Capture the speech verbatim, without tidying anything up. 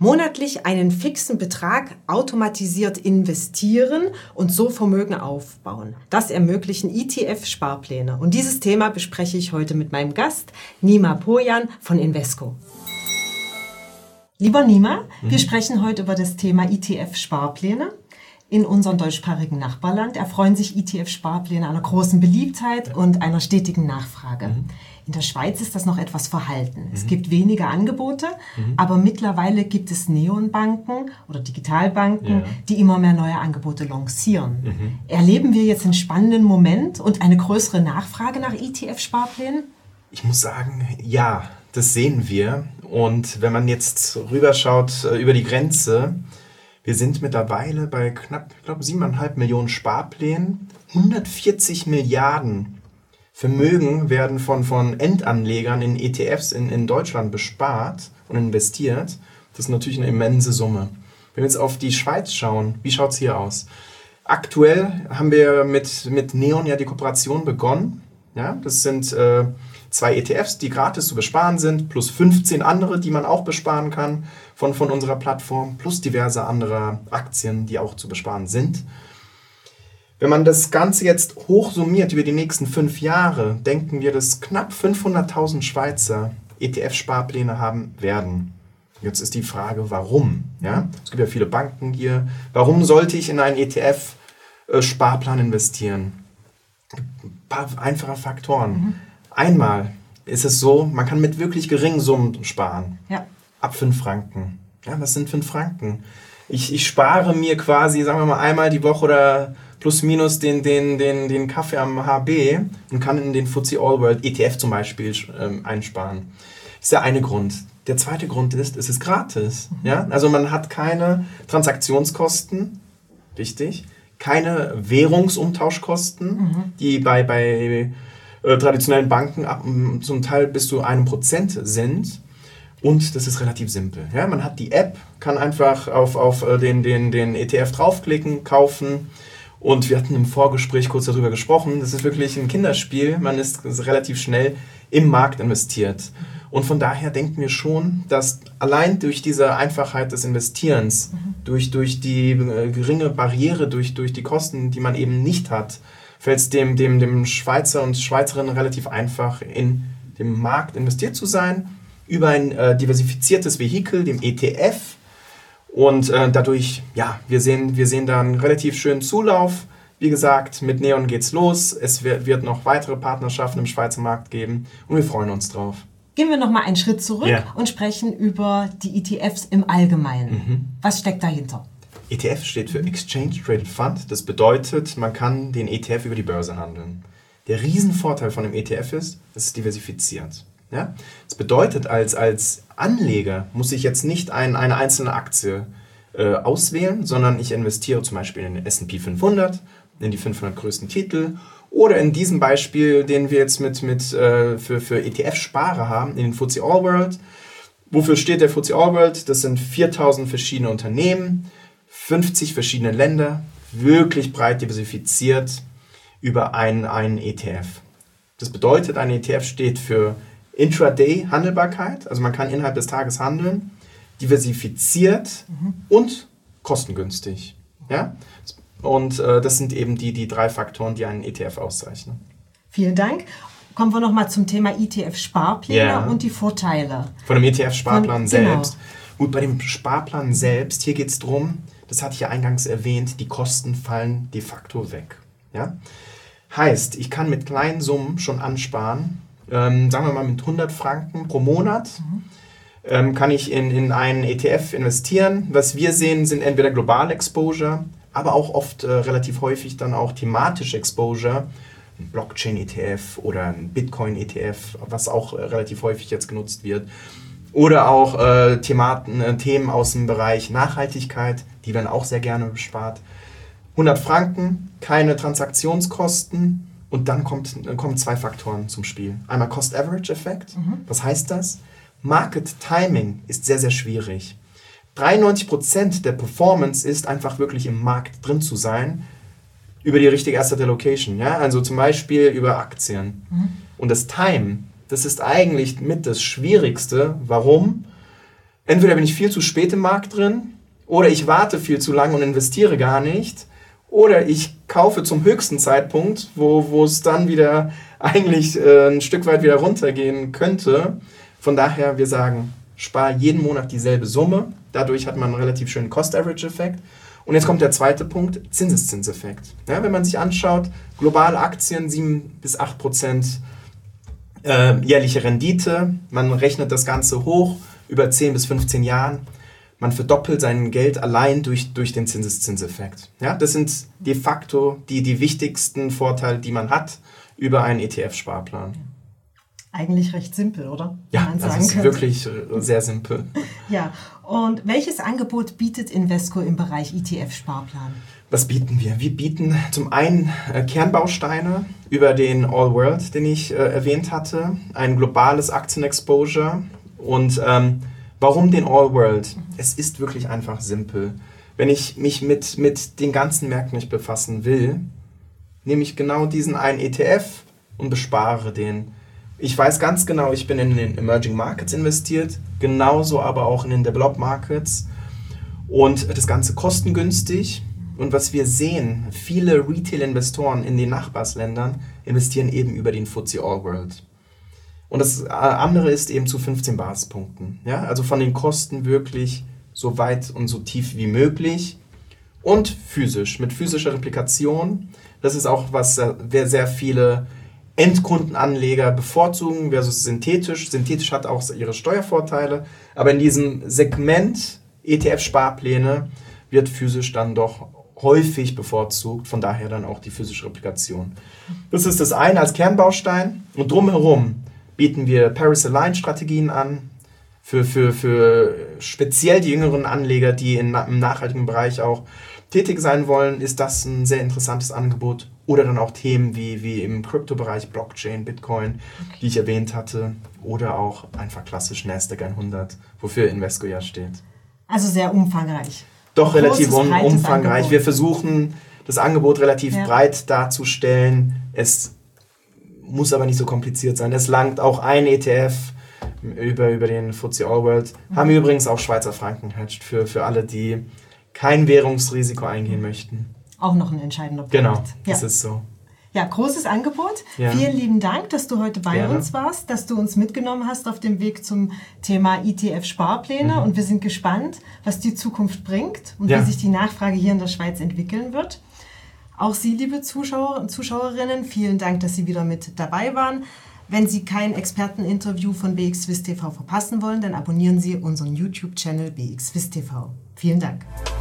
Monatlich einen fixen Betrag automatisiert investieren und so Vermögen aufbauen. Das ermöglichen E T F-Sparpläne. Und dieses Thema bespreche ich heute mit meinem Gast, Nima Pojan von Invesco. Lieber Nima, mhm. wir sprechen heute über das Thema E T F-Sparpläne. In unserem deutschsprachigen Nachbarland erfreuen sich E T F-Sparpläne einer großen Beliebtheit ja. und einer stetigen Nachfrage. Mhm. In der Schweiz ist das noch etwas verhalten. Mhm. Es gibt wenige Angebote, mhm. aber mittlerweile gibt es Neonbanken oder Digitalbanken, ja. die immer mehr neue Angebote lancieren. Mhm. Erleben wir jetzt einen spannenden Moment und eine größere Nachfrage nach E T F-Sparplänen? Ich muss sagen, ja, das sehen wir. Und wenn man jetzt rüberschaut äh, über die Grenze, wir sind mittlerweile bei knapp, ich glaube, siebeneinhalb Millionen Sparplänen, hundertvierzig Milliarden Vermögen werden von, von Endanlegern in E T Fs in, in Deutschland bespart und investiert. Das ist natürlich eine immense Summe. Wenn wir jetzt auf die Schweiz schauen, wie schaut es hier aus? Aktuell haben wir mit, mit Neon ja die Kooperation begonnen. Ja, das sind äh, zwei E T Fs, die gratis zu besparen sind, plus fünfzehn andere, die man auch besparen kann von, von unserer Plattform, plus diverse andere Aktien, die auch zu besparen sind. Wenn man das Ganze jetzt hochsummiert über die nächsten fünf Jahre, denken wir, dass knapp fünfhunderttausend Schweizer E T F-Sparpläne haben werden. Jetzt ist die Frage, warum? Ja? Es gibt ja viele Banken hier. Warum sollte ich in einen E T F-Sparplan investieren? Ein paar einfache Faktoren. Mhm. Einmal ist es so, man kann mit wirklich geringen Summen sparen. Ja. Ab fünf Franken. Ja, was sind fünf Franken? Ich, ich spare mir quasi, sagen wir mal, einmal die Woche oder plus minus den, den, den, den Kaffee am H B und kann in den F T S E All World E T F zum Beispiel ähm, einsparen. Das ist der eine Grund. Der zweite Grund ist, es ist gratis. Mhm. Ja? Also man hat keine Transaktionskosten, wichtig, keine Währungsumtauschkosten, mhm. die bei, bei äh, traditionellen Banken ab, zum Teil bis zu einem Prozent sind. Und das ist relativ simpel. Ja? Man hat die App, kann einfach auf, auf den, den, den E T F draufklicken, kaufen. Und wir hatten im Vorgespräch kurz darüber gesprochen, das ist wirklich ein Kinderspiel, man ist relativ schnell im Markt investiert. Und von daher denken wir schon, dass allein durch diese Einfachheit des Investierens, mhm. durch, durch die äh, geringe Barriere, durch, durch die Kosten, die man eben nicht hat, fällt es dem, dem, dem Schweizer und Schweizerinnen relativ einfach, in dem Markt investiert zu sein, über ein äh, diversifiziertes Vehikel, dem E T F. Und äh, dadurch, ja, wir sehen, wir sehen da einen relativ schönen Zulauf. Wie gesagt, mit Neon geht's los. Es wird, wird noch weitere Partnerschaften im Schweizer Markt geben und wir freuen uns drauf. Gehen wir nochmal einen Schritt zurück yeah. und sprechen über die E T Fs im Allgemeinen. Mhm. Was steckt dahinter? E T F steht für Exchange Traded Fund. Das bedeutet, man kann den E T F über die Börse handeln. Der Riesenvorteil von dem E T F ist, es ist diversifiziert. Ja? Das bedeutet, als, als Anleger muss ich jetzt nicht ein, eine einzelne Aktie äh, auswählen, sondern ich investiere zum Beispiel in den S und P fünfhundert, in die fünfhundert größten Titel oder in diesem Beispiel, den wir jetzt mit, mit, äh, für, für E T F-Sparer haben, in den F T S E All World. Wofür steht der F T S E All World? Das sind viertausend verschiedene Unternehmen, fünfzig verschiedene Länder, wirklich breit diversifiziert über einen, einen E T F. Das bedeutet, ein E T F steht für Intraday-Handelbarkeit, also man kann innerhalb des Tages handeln, diversifiziert mhm. und kostengünstig. Ja? Und äh, das sind eben die, die drei Faktoren, die einen E T F auszeichnen. Vielen Dank. Kommen wir nochmal zum Thema E T F-Sparpläne yeah. und die Vorteile. Von dem E T F-Sparplan selbst. Genau. Gut, bei dem Sparplan selbst, hier geht es darum, das hatte ich ja eingangs erwähnt, die Kosten fallen de facto weg. Ja? Heißt, ich kann mit kleinen Summen schon ansparen, Ähm, sagen wir mal mit hundert Franken pro Monat, mhm. ähm, kann ich in, in einen E T F investieren. Was wir sehen, sind entweder globale Exposure, aber auch oft äh, relativ häufig dann auch thematische Exposure, ein Blockchain-E T F oder ein Bitcoin-E T F, was auch äh, relativ häufig jetzt genutzt wird. Oder auch äh, Thematen, äh, Themen aus dem Bereich Nachhaltigkeit, die werden auch sehr gerne bespart. hundert Franken, keine Transaktionskosten. Und dann kommt, kommen zwei Faktoren zum Spiel. Einmal Cost-Average-Effekt. Mhm. Was heißt das? Market Timing ist sehr, sehr schwierig. dreiundneunzig Prozent der Performance ist einfach wirklich im Markt drin zu sein, über die richtige Asset Allocation. Ja? Also zum Beispiel über Aktien. Mhm. Und das Time, das ist eigentlich mit das Schwierigste. Warum? entweder bin ich viel zu spät im Markt drin oder ich warte viel zu lange und investiere gar nicht oder ich kaufe zum höchsten Zeitpunkt, wo, wo es dann wieder eigentlich äh, ein Stück weit wieder runtergehen könnte. Von daher, wir sagen, spar jeden Monat dieselbe Summe. Dadurch hat man einen relativ schönen Cost-Average-Effekt. Und jetzt kommt der zweite Punkt, Zinseszinseffekt. Ja, wenn man sich anschaut, globale Aktien, sieben bis acht Prozent äh, jährliche Rendite. Man rechnet das Ganze hoch über zehn bis fünfzehn Jahren. Man verdoppelt sein Geld allein durch, durch den Zinseszinseffekt. Ja, das sind de facto die, die wichtigsten Vorteile, die man hat über einen E T F-Sparplan. Eigentlich recht simpel, oder? Ja, man das ist könnte. wirklich sehr simpel. Ja, und welches Angebot bietet Invesco im Bereich E T F-Sparplan? Was bieten wir? Wir bieten zum einen äh, Kernbausteine über den All World, den ich äh, erwähnt hatte, ein globales Aktienexposure. Und ähm, warum den All World? Es ist wirklich einfach simpel. Wenn ich mich mit, mit den ganzen Märkten nicht befassen will, nehme ich genau diesen einen E T F und bespare den. Ich weiß ganz genau, ich bin in den Emerging Markets investiert, genauso aber auch in den Developed Markets und das Ganze kostengünstig. Und was wir sehen, viele Retail-Investoren in den Nachbarsländern investieren eben über den F T S E All World. Und das andere ist eben zu fünfzehn Basispunkten. Ja? Also von den Kosten wirklich so weit und so tief wie möglich und physisch, mit physischer Replikation. Das ist auch, was sehr viele Endkundenanleger bevorzugen versus synthetisch. Synthetisch hat auch ihre Steuervorteile, aber in diesem Segment E T F-Sparpläne wird physisch dann doch häufig bevorzugt, von daher dann auch die physische Replikation. Das ist das eine als Kernbaustein und drumherum bieten wir Paris-Aligned-Strategien an, für, für, für speziell die jüngeren Anleger, die in, im nachhaltigen Bereich auch tätig sein wollen, ist das ein sehr interessantes Angebot. Oder dann auch Themen wie, wie im Kryptobereich, Blockchain, Bitcoin, okay, die ich erwähnt hatte. Oder auch einfach klassisch Nasdaq hundert, wofür Invesco ja steht. Also sehr umfangreich. Doch relativ um, umfangreich. Angebot. Wir versuchen, das Angebot relativ ja. breit darzustellen. Es muss aber nicht so kompliziert sein. Es langt auch ein E T F über, über den F T S E All World. Mhm. Haben wir übrigens auch Schweizer Franken hedged für, für alle, die kein Währungsrisiko eingehen mhm. möchten. Auch noch ein entscheidender Punkt. Genau, ja. das ist so. Ja, großes Angebot. Ja. Vielen lieben Dank, dass du heute bei Gerne. uns warst, dass du uns mitgenommen hast auf dem Weg zum Thema E T F-Sparpläne. Mhm. Und wir sind gespannt, was die Zukunft bringt und ja. wie sich die Nachfrage hier in der Schweiz entwickeln wird. Auch Sie, liebe Zuschauer und Zuschauerinnen, vielen Dank, dass Sie wieder mit dabei waren. Wenn Sie kein Experteninterview von B X Swiss T V verpassen wollen, dann abonnieren Sie unseren YouTube-Channel B X Swiss T V. Vielen Dank.